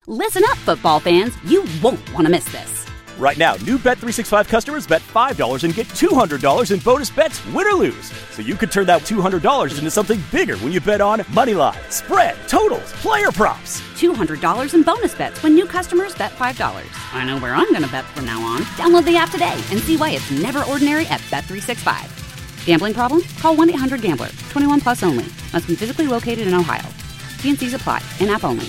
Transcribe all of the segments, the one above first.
Listen up, football fans. You won't want to miss this. Right now, new Bet365 customers bet $5 and get $200 in bonus bets, win or lose. So you could turn that $200 into something bigger when you bet on money line, spread, totals, player props. $200 in bonus bets when new customers bet $5. I know where I'm going to bet from now on. Download the app today and see why it's never ordinary at Bet365. Gambling problem? Call 1-800-GAMBLER. 21 plus only. Must be physically located in Ohio. T&Cs apply. In-app only.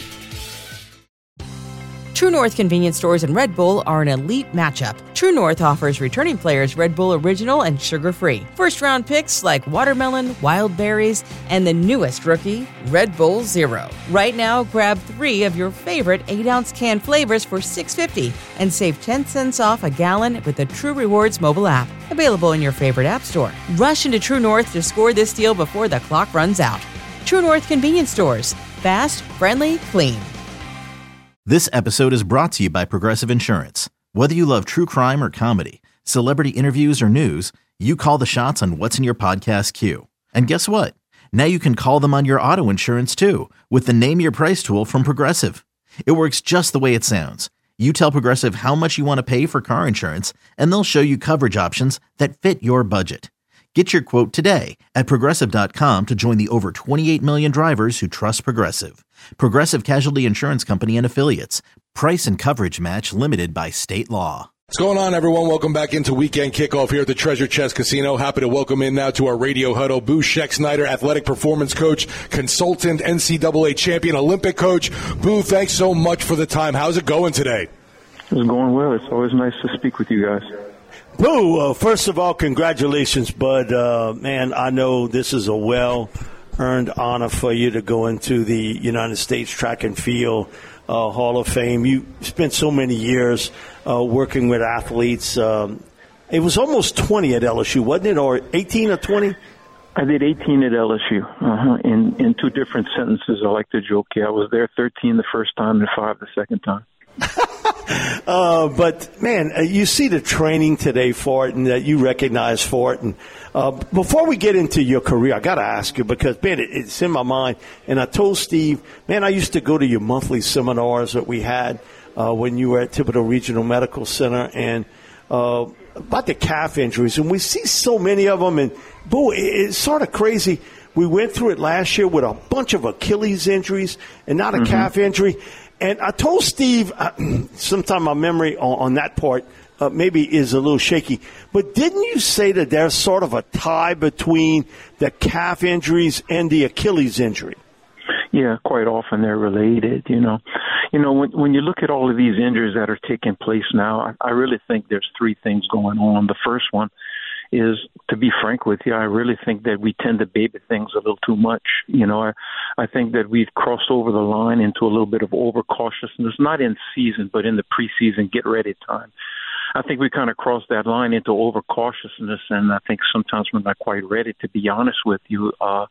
True North convenience stores and Red Bull are an elite matchup. True North offers returning players Red Bull Original and sugar-free. First-round picks like watermelon, wild berries, and the newest rookie, Red Bull Zero. Right now, grab 3 of your favorite 8-ounce can flavors for $6.50 and save 10 cents off a gallon with the True Rewards mobile app. Available in your favorite app store. Rush into True North to score this deal before the clock runs out. True North convenience stores. Fast, friendly, clean. This episode is brought to you by Progressive Insurance. Whether you love true crime or comedy, celebrity interviews or news, you call the shots on what's in your podcast queue. And guess what? Now you can call them on your auto insurance too with the Name Your Price tool from Progressive. It works just the way it sounds. You tell Progressive how much you want to pay for car insurance, and they'll show you coverage options that fit your budget. Get your quote today at Progressive.com to join the over 28 million drivers who trust Progressive. Progressive Casualty Insurance Company and Affiliates. Price and coverage match limited by state law. What's going on, everyone? Welcome back into Weekend Kickoff here at the Treasure Chest Casino. Happy to welcome in now to our radio huddle, Boo Schexnayder, athletic performance coach, consultant, NCAA champion, Olympic coach. Boo, thanks so much for the time. How's it going today? It's going well. It's always nice to speak with you guys. Boo, first of all, congratulations, bud. Man, I know this is a well-earned honor for you to go into the United States Track and Field Hall of Fame. You spent so many years working with athletes. It was almost 20 at LSU, wasn't it, or 18 or 20? I did 18 at LSU in 2 different sentences. I like to joke. Yeah, I was there 13 the first time and 5 the second time. But, man, you see the training today for it and that you recognize for it. And before we get into your career, I got to ask you because, man, it's in my mind. And I told Steve, man, I used to go to your monthly seminars that we had when you were at Thibodeau Regional Medical Center and about the calf injuries. And we see so many of them. And, boy, it's sort of crazy. We went through it last year with a bunch of Achilles injuries and not a calf injury. And I told Steve, sometime my memory on that part maybe is a little shaky, but didn't you say that there's sort of a tie between the calf injuries and the Achilles injury? Yeah, quite often they're related, you know. When you look at all of these injuries that are taking place now, I really think there's 3 things going on. The first one is, to be frank with you, I really think that we tend to baby things a little too much. I think that we've crossed over the line into a little bit of overcautiousness, not in season, but in the preseason get-ready time. I think we kind of crossed that line into overcautiousness, and I think sometimes we're not quite ready, to be honest with you. I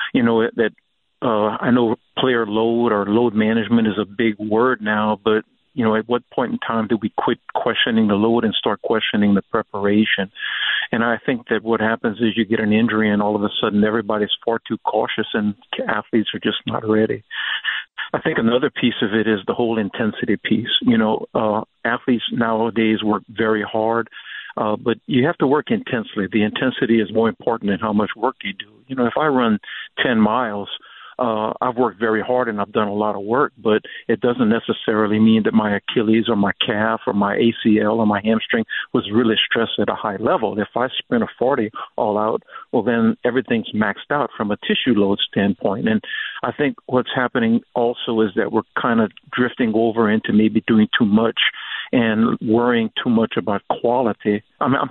know player load or load management is a big word now, but at what point in time do we quit questioning the load and start questioning the preparation? And I think that what happens is you get an injury and all of a sudden everybody's far too cautious and athletes are just not ready. I think another piece of it is the whole intensity piece. Athletes nowadays work very hard, but you have to work intensely. The intensity is more important than how much work you do. If I run 10 miles, I've worked very hard and I've done a lot of work, but it doesn't necessarily mean that my Achilles or my calf or my ACL or my hamstring was really stressed at a high level. If I sprint a 40 all out, well, then everything's maxed out from a tissue load standpoint. And I think what's happening also is that we're kind of drifting over into maybe doing too much and worrying too much about quantity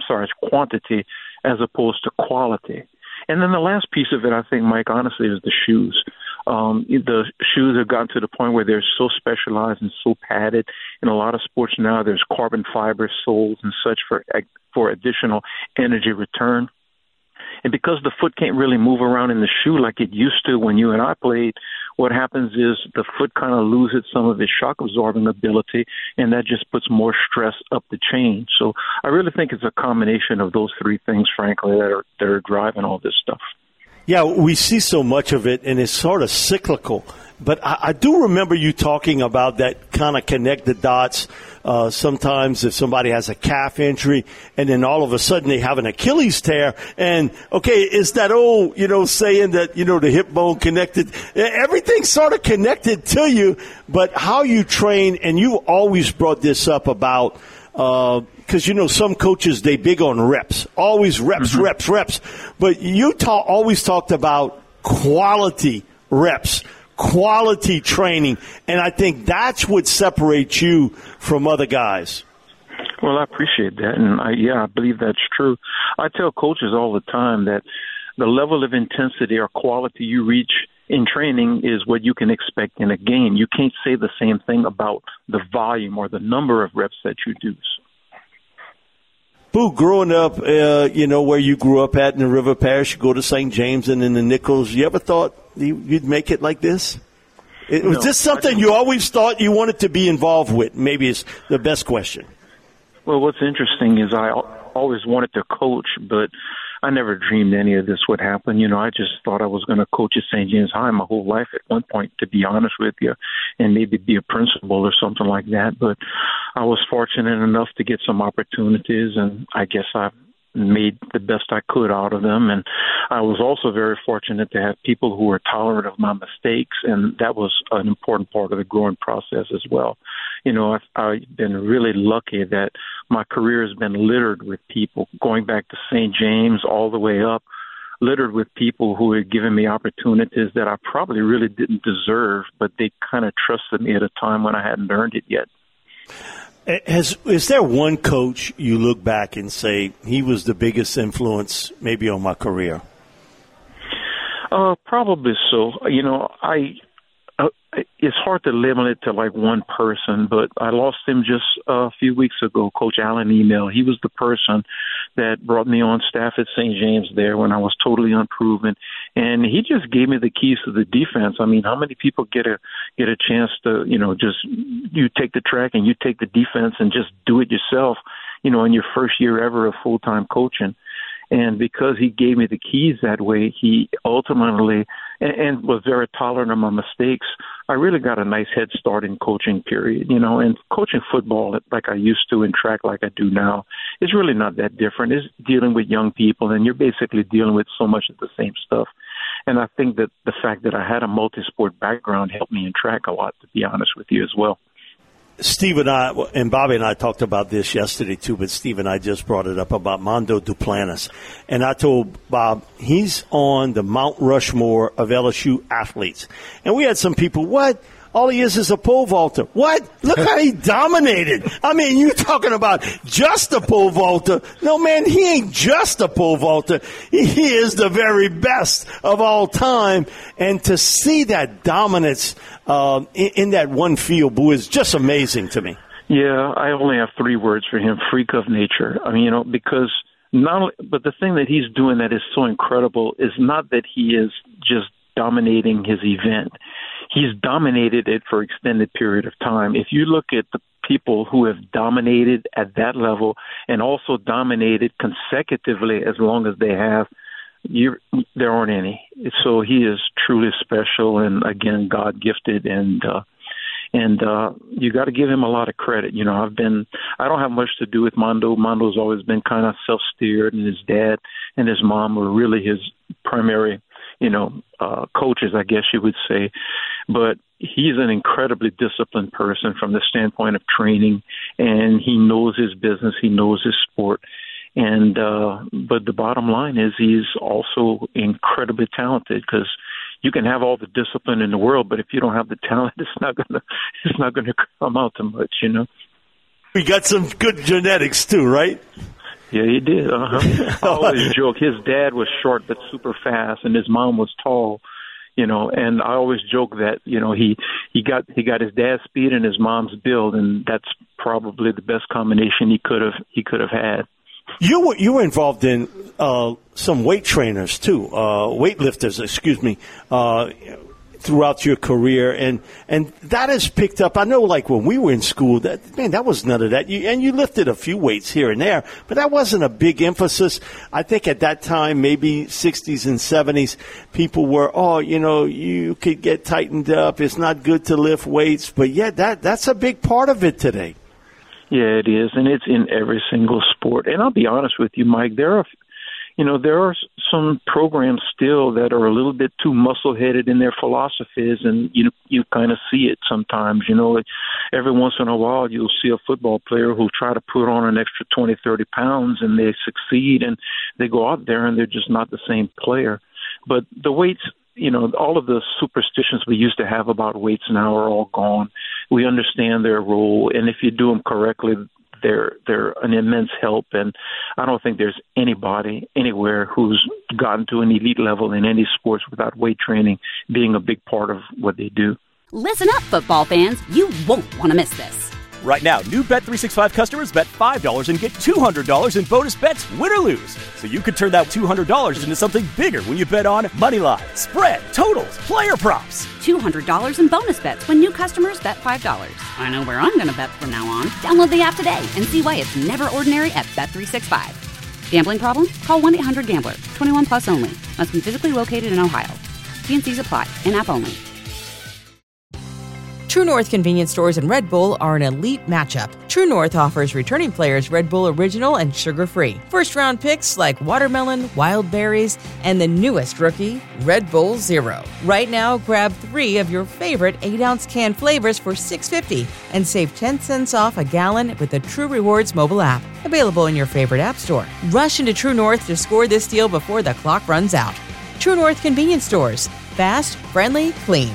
as opposed to quality. And then the last piece of it, I think, Mike, honestly, is the shoes. The shoes have gotten to the point where they're so specialized and so padded. In a lot of sports now, there's carbon fiber soles and such for additional energy return. And because the foot can't really move around in the shoe like it used to when you and I played, what happens is the foot kind of loses some of its shock-absorbing ability, and that just puts more stress up the chain. So I really think it's a combination of those 3 things, frankly, that are driving all this stuff. Yeah, we see so much of it, and it's sort of cyclical. But I do remember you talking about that kind of connect the dots. Sometimes if somebody has a calf injury and then all of a sudden they have an Achilles tear, and okay, it's that old, saying that, the hip bone connected, everything's sort of connected to you, but how you train, and you always brought this up about, because, some coaches, they big on reps, always reps, reps, but you always talked about quality reps, quality training, and I think that's what separates you from other guys. Well, I appreciate that, and I believe that's true. I tell coaches all the time that the level of intensity or quality you reach in training is what you can expect in a game. You can't say the same thing about the volume or the number of reps that you do. Boo, growing up, where you grew up at in the River Parish, you go to St. James and in the Nichols, you ever thought you'd make it like this? Was this something you always thought you wanted to be involved with? Maybe it's the best question. Well, what's interesting is I always wanted to coach, but I never dreamed any of this would happen. I just thought I was going to coach at St. James High my whole life at one point, to be honest with you, and maybe be a principal or something like that. But I was fortunate enough to get some opportunities, and I guess I made the best I could out of them. And I was also very fortunate to have people who were tolerant of my mistakes, and that was an important part of the growing process as well. I've been really lucky that my career has been littered with people, going back to St. James all the way up, littered with people who had given me opportunities that I probably really didn't deserve, but they kind of trusted me at a time when I hadn't earned it yet. Is there one coach you look back and say he was the biggest influence maybe on my career? Probably so. It's hard to limit it to like one person, but I lost him just a few weeks ago, Coach Alan Email. He was the person that brought me on staff at St. James there when I was totally unproven, and he just gave me the keys to the defense. I mean, how many people get a chance to, just you take the track and you take the defense and just do it yourself, in your first year ever of full-time coaching? And because he gave me the keys that way, he ultimately and was very tolerant of my mistakes, I really got a nice head start in coaching, period. And coaching football like I used to and track like I do now is really not that different. It's dealing with young people, and you're basically dealing with so much of the same stuff. And I think that the fact that I had a multi-sport background helped me in track a lot, to be honest with you as well. Steve and I, and Bobby and I talked about this yesterday too, but Steve and I just brought it up about Mondo Duplantis. And I told Bob, he's on the Mount Rushmore of LSU athletes. And we had some people, what? All he is a pole vaulter. What? Look how he dominated. I mean, you talking about just a pole vaulter. No, man, he ain't just a pole vaulter. He is the very best of all time. And to see that dominance in that one field, Boo, is just amazing to me. Yeah, I only have 3 words for him: freak of nature. I mean, because but the thing that he's doing that is so incredible is not that he is just dominating his event. He's dominated it for an extended period of time. If you look at the people who have dominated at that level and also dominated consecutively as long as they have, there aren't any. So he is truly special and, again, God-gifted, and you got to give him a lot of credit. I don't have much to do with Mondo. Mondo's always been kind of self-steered, and his dad and his mom were really his primary coaches, I guess you would say. But he's an incredibly disciplined person from the standpoint of training, and he knows his business, he knows his sport. And but the bottom line is he's also incredibly talented, because you can have all the discipline in the world, but if you don't have the talent, it's not gonna come out too much, We got some good genetics too, right? Yeah, he did. I always joke his dad was short but super fast, and his mom was tall. And I always joke that he got his dad's speed and his mom's build, and that's probably the best combination he could have had. You were involved in some weight trainers too, weightlifters. Excuse me. throughout your career, and that has picked up. I know, like when we were in school, that was none of that. You lifted a few weights here and there, but that wasn't a big emphasis. I think at that time, maybe 60s and 70s, people were, you could get tightened up. It's not good to lift weights, but yeah, that's a big part of it today. Yeah, it is, and it's in every single sport. And I'll be honest with you, Mike, there are some programs still that are a little bit too muscle-headed in their philosophies, and you kind of see it sometimes. Every once in a while you'll see a football player who'll try to put on an extra 20, 30 pounds, and they succeed, and they go out there and they're just not the same player. But the weights, all of the superstitions we used to have about weights now are all gone. We understand their role, and if you do them correctly, they're an immense help, and I don't think there's anybody anywhere who's gotten to an elite level in any sports without weight training being a big part of what they do. Listen up, football fans. You won't want to miss this. Right now, new Bet365 customers bet $5 and get $200 in bonus bets, win or lose. So you could turn that $200 into something bigger when you bet on Moneyline, spread, totals, player props. $200 in bonus bets when new customers bet $5. I know where I'm going to bet from now on. Download the app today and see why it's never ordinary at Bet365. Gambling problem? Call 1-800-GAMBLER. 21 plus only. Must be physically located in Ohio. T&Cs apply. In-app only. True North convenience stores and Red Bull are an elite matchup. True North offers returning players Red Bull Original and sugar-free. First-round picks like watermelon, wild berries, and the newest rookie, Red Bull Zero. Right now, grab 3 of your favorite 8-ounce can flavors for $6.50 and save 10 cents off a gallon with the True Rewards mobile app. Available in your favorite app store. Rush into True North to score this deal before the clock runs out. True North convenience stores. Fast, friendly, clean.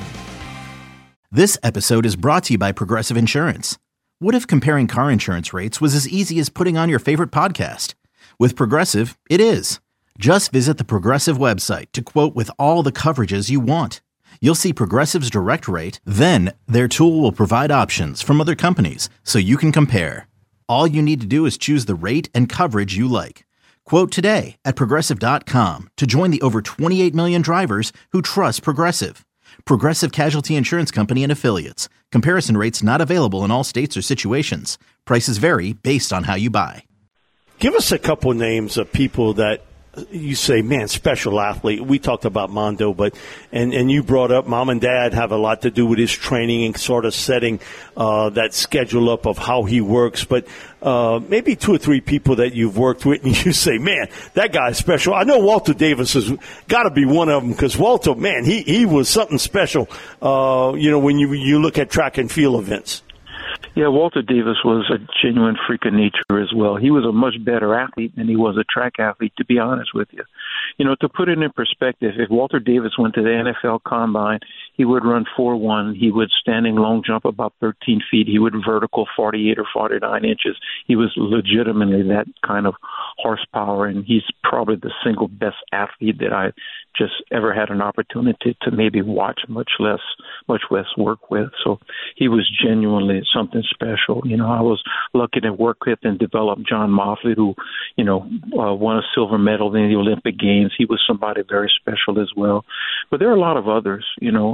This episode is brought to you by Progressive Insurance. What if comparing car insurance rates was as easy as putting on your favorite podcast? With Progressive, it is. Just visit the Progressive website to quote with all the coverages you want. You'll see Progressive's direct rate, then their tool will provide options from other companies so you can compare. All you need to do is choose the rate and coverage you like. Quote today at Progressive.com to join the over 28 million drivers who trust Progressive. Progressive Casualty Insurance Company and Affiliates. Comparison rates not available in all states or situations. Prices vary based on how you buy. Give us a couple names of people that you say, man, special athlete. We talked about Mondo, but and you brought up mom and dad have a lot to do with his training and sort of setting that schedule up of how he works. But maybe 2 or 3 people that you've worked with, and you say, man, that guy's special. I know Walter Davis has got to be one of them, because Walter, man, he was something special. When you look at track and field events. Yeah, Walter Davis was a genuine freak of nature as well. He was a much better athlete than he was a track athlete, to be honest with you. To put it in perspective, if Walter Davis went to the NFL Combine, he would run 4.1. He would standing long jump about 13 feet. He would vertical 48 or 49 inches. He was legitimately that kind of horsepower, and he's probably the single best athlete that I just ever had an opportunity to maybe watch, much less work with. So he was genuinely something special. I was lucky to work with and develop John Moffley, who, won a silver medal in the Olympic Games. He was somebody very special as well. But there are a lot of others.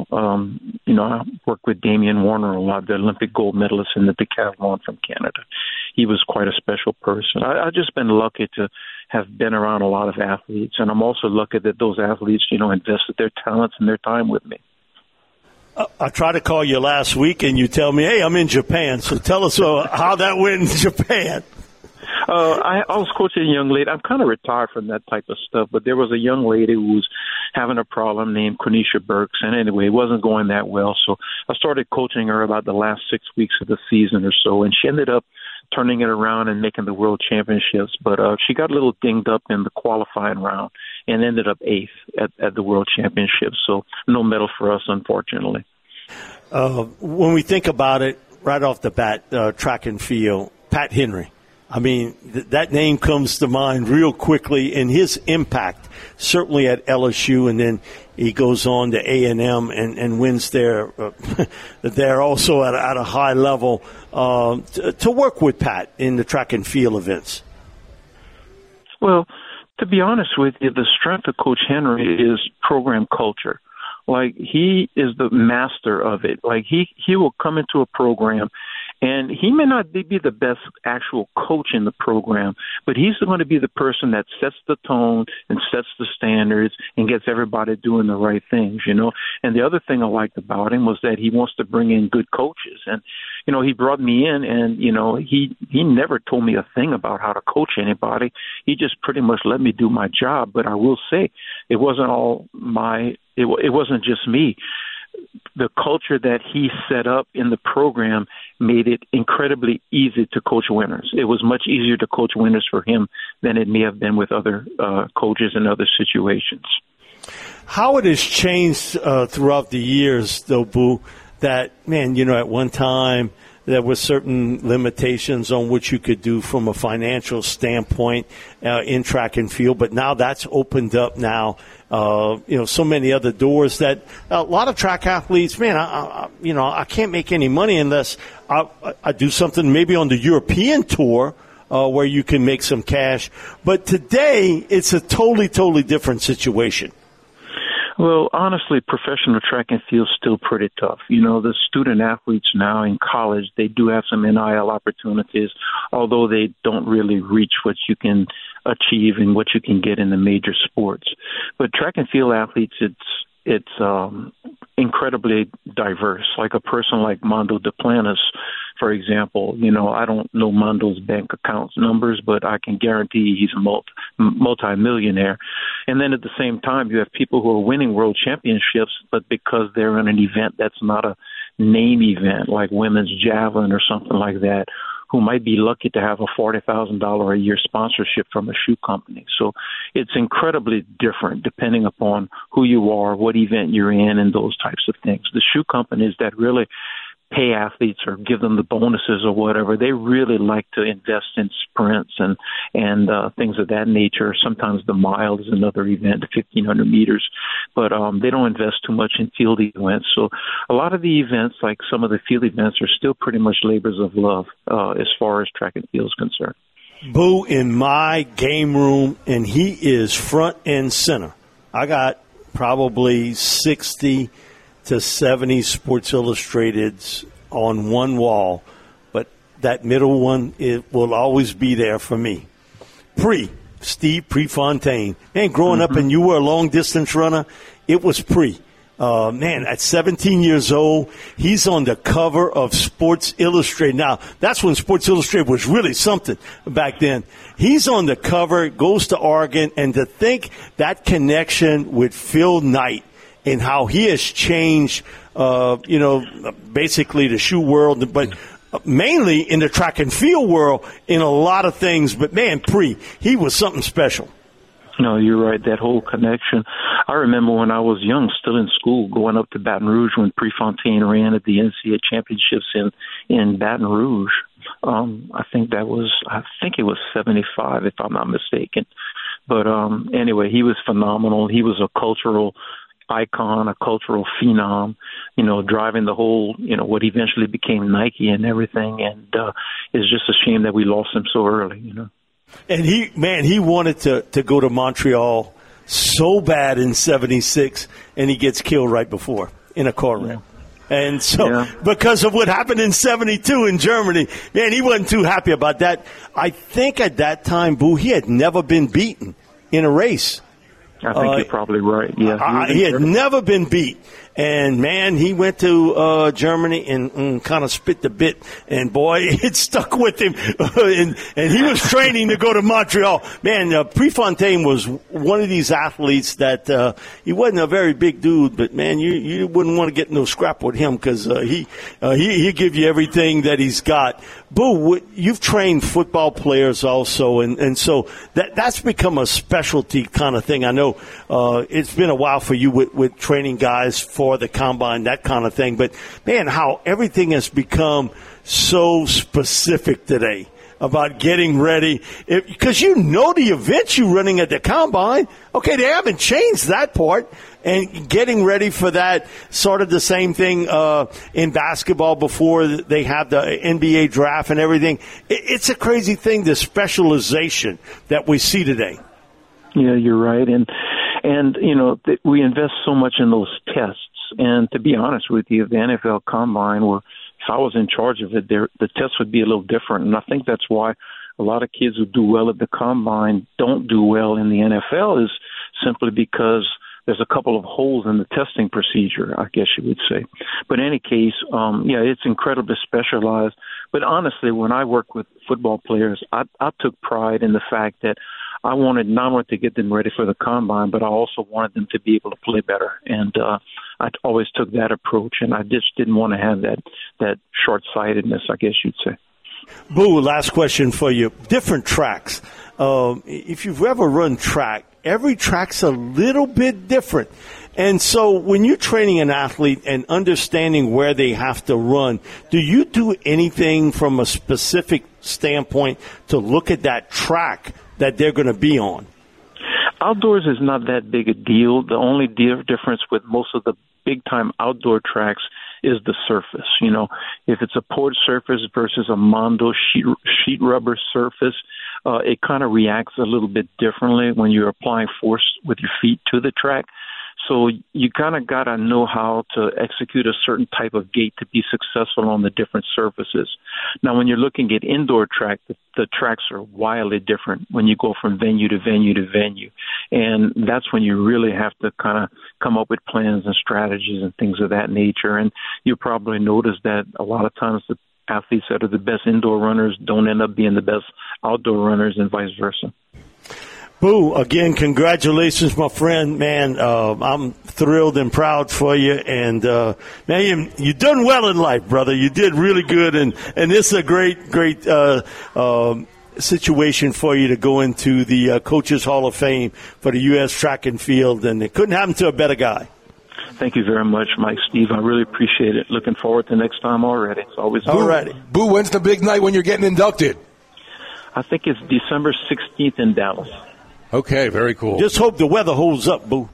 I worked with Damian Warner a lot, the Olympic gold medalist in the decathlon from Canada. He was quite a special person. I've just been lucky to have been around a lot of athletes, and I'm also lucky that those athletes, invested their talents and their time with me. I tried to call you last week, and you tell me, hey, I'm in Japan. So tell us how that went in Japan. I was coaching a young lady. I'm kind of retired from that type of stuff, but there was a young lady who was having a problem named Quenisha Burks, and anyway, it wasn't going that well. So I started coaching her about the last 6 weeks of the season or so, and she ended up turning it around and making the World Championships. But she got a little dinged up in the qualifying round and ended up 8th at the World Championships. So no medal for us, unfortunately. When we think about it, right off the bat, track and field, Pat Henry. I mean, that name comes to mind real quickly, and his impact, certainly at LSU, and then he goes on to A&M and wins there also at a high level. To work with Pat in the track and field events? Well, to be honest with you, the strength of Coach Henry is program culture. Like, he is the master of it. Like, he will come into a program, and he may not be the best actual coach in the program, but he's going to be the person that sets the tone and sets the standards and gets everybody doing the right things, you know. And the other thing I liked about him was that he wants to bring in good coaches. And, you know, he brought me in, and, you know, he never told me a thing about how to coach anybody. He just pretty much let me do my job. But I will say, it wasn't all it wasn't just me. The culture that he set up in the program made it incredibly easy to coach winners. It was much easier to coach winners for him than it may have been with other coaches in other situations. How it has changed throughout the years, though, Boo, that, man, you know, at one time there were certain limitations on what you could do from a financial standpoint in track and field, but now that's opened up now. You know, so many other doors that a lot of track athletes, man, I can't make any money unless I do something maybe on the European tour where you can make some cash. But today, it's a totally different situation. Well, honestly, professional track and field is still pretty tough. You know, the student athletes now in college, they do have some NIL opportunities, although they don't really reach what you can achieve and what you can get in the major sports. But track and field athletes, it's incredibly diverse. Like a person like Mondo Duplantis, for example, you know, I don't know Mondo's bank account numbers, but I can guarantee he's a multi-millionaire. And then at the same time, you have people who are winning world championships, but because they're in an event that's not a name event, like women's javelin or something like that, who might be lucky to have a $40,000 a year sponsorship from a shoe company. So it's incredibly different depending upon who you are, what event you're in, and those types of things. The shoe companies that really pay athletes or give them the bonuses or whatever, they really like to invest in sprints and things of that nature. Sometimes the mile is another event, 1,500 meters, but they don't invest too much in field events. So a lot of the events, like some of the field events, are still pretty much labors of love as far as track and field is concerned. Boo in my game room, and he is front and center. I got probably 60 to 70 Sports Illustrateds on one wall, but that middle one, it will always be there for me. Steve Prefontaine. Man, growing up and you were a long-distance runner, it was Man, at 17 years old, he's on the cover of Sports Illustrated. Now, that's when Sports Illustrated was really something back then. He's on the cover, goes to Oregon, and to think that connection with Phil Knight and how he has changed, basically the shoe world, but mainly in the track and field world in a lot of things. But, man, he was something special. No, you're right, that whole connection. I remember when I was young, still in school, going up to Baton Rouge when Prefontaine ran at the NCAA championships in Baton Rouge. I think it was 75, if I'm not mistaken. But anyway, he was phenomenal. He was a cultural icon, a cultural phenom, driving the whole, what eventually became Nike and everything. And it's just a shame that we lost him so early, And he wanted to go to Montreal so bad in 76, and he gets killed right before in a car wreck. Yeah. And so because of what happened in 72 in Germany, man, he wasn't too happy about that. I think at that time, Boo, he had never been beaten in a race. I think you're probably right. Yeah, he had never been beat. And, man, he went to Germany and kind of spit the bit. And, boy, it stuck with him. and he was training to go to Montreal. Man, Prefontaine was one of these athletes that he wasn't a very big dude. But, man, you wouldn't want to get no scrap with him because he'll give you everything that he's got. Boo, you've trained football players also. And so that's become a specialty kind of thing. I know it's been a while for you with training guys for the combine, that kind of thing. But, man, how everything has become so specific today about getting ready. Because the events you're running at the combine, okay, they haven't changed that part. And getting ready for that, sort of the same thing in basketball before they have the NBA draft and everything. It's a crazy thing, the specialization that we see today. Yeah, you're right. And, we invest so much in those tests. And to be honest with you, the NFL Combine, if I was in charge of it, the tests would be a little different. And I think that's why a lot of kids who do well at the Combine don't do well in the NFL, is simply because there's a couple of holes in the testing procedure, I guess you would say. But in any case, it's incredibly specialized. But honestly, when I work with football players, I took pride in the fact that I wanted not only to get them ready for the Combine, but I also wanted them to be able to play better. And I always took that approach, and I just didn't want to have that short-sightedness, I guess you'd say. Boo, last question for you. Different tracks. If you've ever run track, every track's a little bit different. And so when you're training an athlete and understanding where they have to run, do you do anything from a specific standpoint to look at that track that they're going to be on? Outdoors is not that big a deal. The only difference with most of the big-time outdoor tracks is the surface. If it's a poured surface versus a Mondo sheet rubber surface, it kind of reacts a little bit differently when you're applying force with your feet to the track. So you kind of got to know how to execute a certain type of gait to be successful on the different surfaces. Now, when you're looking at indoor track, the tracks are wildly different when you go from venue to venue to venue. And that's when you really have to kind of come up with plans and strategies and things of that nature. And you probably notice that a lot of times the athletes that are the best indoor runners don't end up being the best outdoor runners and vice versa. Boo, again, congratulations, my friend. Man, I'm thrilled and proud for you. And, man, you done well in life, brother. You did really good. And this is a great situation for you to go into the Coaches Hall of Fame for the U.S. track and field. And it couldn't happen to a better guy. Thank you very much, Mike, Steve. I really appreciate it. Looking forward to next time already. It's always all righty. Boo, when's the big night when you're getting inducted? I think it's December 16th in Dallas. Okay, very cool. Just hope the weather holds up, Boo.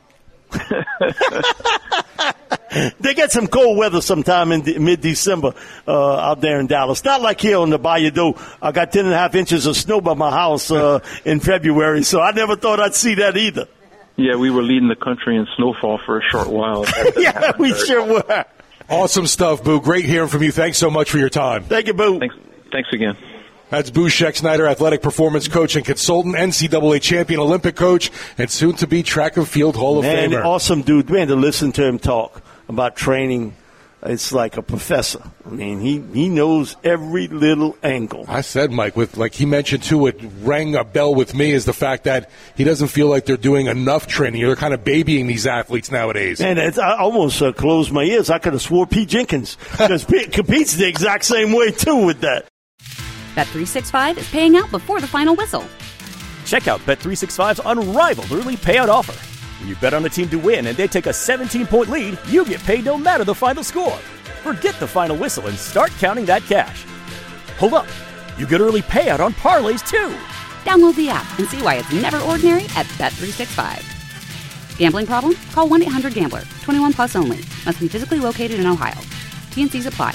They get some cold weather sometime in mid-December out there in Dallas. Not like here on the Bayou Do. I got 10.5 inches of snow by my house in February, so I never thought I'd see that either. Yeah, we were leading the country in snowfall for a short while. Yeah, we sure were. Awesome stuff, Boo. Great hearing from you. Thanks so much for your time. Thank you, Boo. Thanks again. That's Boo Schexnayder, athletic performance coach and consultant, NCAA champion, Olympic coach, and soon-to-be track and field Hall of Famer. Awesome dude. Man, to listen to him talk about training, it's like a professor. I mean, he knows every little angle. I said, Mike, like he mentioned, too, it rang a bell with me is the fact that he doesn't feel like they're doing enough training. They're kind of babying these athletes nowadays. And I almost closed my ears. I could have swore Pete Jenkins competes the exact same way, too, with that. Bet365 is paying out before the final whistle. Check out Bet365's unrivaled early payout offer. When you bet on a team to win and they take a 17-point lead, you get paid no matter the final score. Forget the final whistle and start counting that cash. Hold up. You get early payout on parlays, too. Download the app and see why it's never ordinary at Bet365. Gambling problem? Call 1-800-GAMBLER. 21 plus only. Must be physically located in Ohio. T&Cs apply.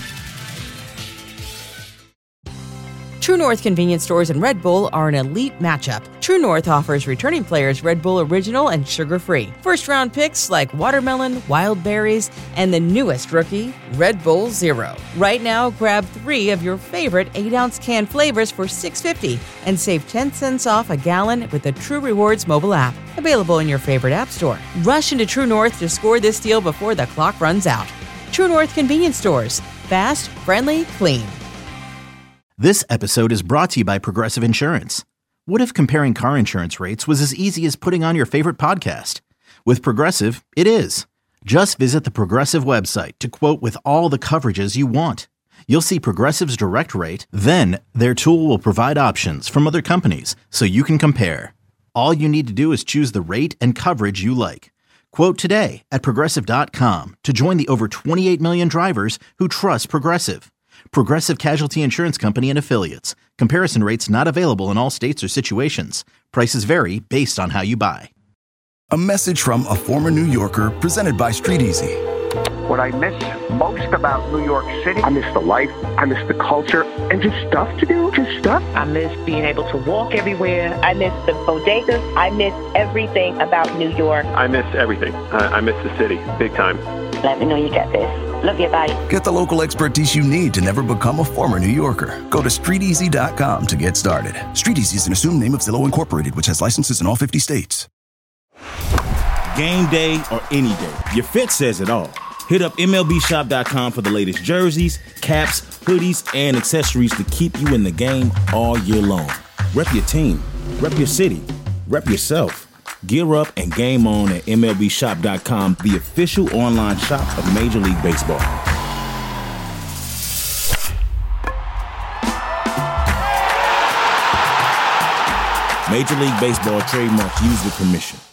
True North convenience stores and Red Bull are an elite matchup. True North offers returning players Red Bull Original and sugar-free. First-round picks like watermelon, wild berries, and the newest rookie, Red Bull Zero. Right now, grab 3 of your favorite 8-ounce can flavors for $6.50 and save 10 cents off a gallon with the True Rewards mobile app. Available in your favorite app store. Rush into True North to score this deal before the clock runs out. True North convenience stores. Fast, friendly, clean. This episode is brought to you by Progressive Insurance. What if comparing car insurance rates was as easy as putting on your favorite podcast? With Progressive, it is. Just visit the Progressive website to quote with all the coverages you want. You'll see Progressive's direct rate, then their tool will provide options from other companies so you can compare. All you need to do is choose the rate and coverage you like. Quote today at Progressive.com to join the over 28 million drivers who trust Progressive. Progressive Casualty Insurance Company and Affiliates. Comparison rates not available in all states or situations. Prices vary based on how you buy. A message from a former New Yorker presented by StreetEasy. What I miss most about New York City, I miss the life, I miss the culture, and just stuff to do, just stuff. I miss being able to walk everywhere. I miss the bodegas. I miss everything about New York. I miss everything. I miss the city, big time. Let me know you get this. Love you, bye. Get the local expertise you need to never become a former New Yorker. Go to StreetEasy.com to get started. StreetEasy is an assumed name of Zillow Incorporated, which has licenses in all 50 states. Game day or any day, your fit says it all. Hit up MLBshop.com for the latest jerseys, caps, hoodies, and accessories to keep you in the game all year long. Rep your team, rep your city, rep yourself. Gear up and game on at MLBshop.com, the official online shop of Major League Baseball. Major League Baseball trademarks used with permission.